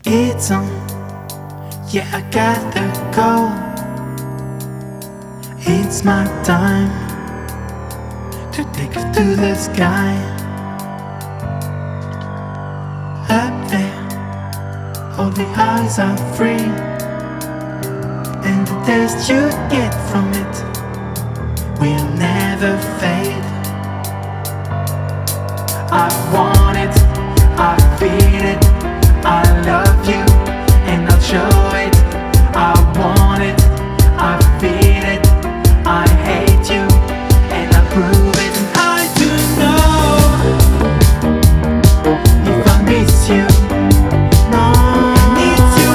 It's on, yeah, I gotta go. It's my time to take it to the sky. Up there, all the eyes are free, and the taste you get from it will never fade. I want it, I feel it, I love you, and I'll show it. I want it, I feel it, I hate you, and I prove it. And I do know if I miss you, no, I need you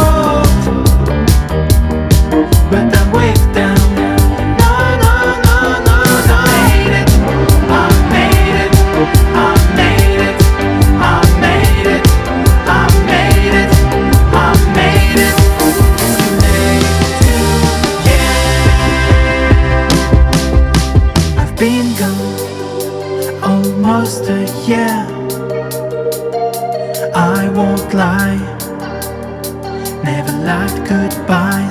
both, but I'm way down. No, no, no, no, no. I made it, I made it, I made it, I made it, I made it, I made it. It's made it, yeah. I've been gone almost a year. I won't lie, never laughed goodbye.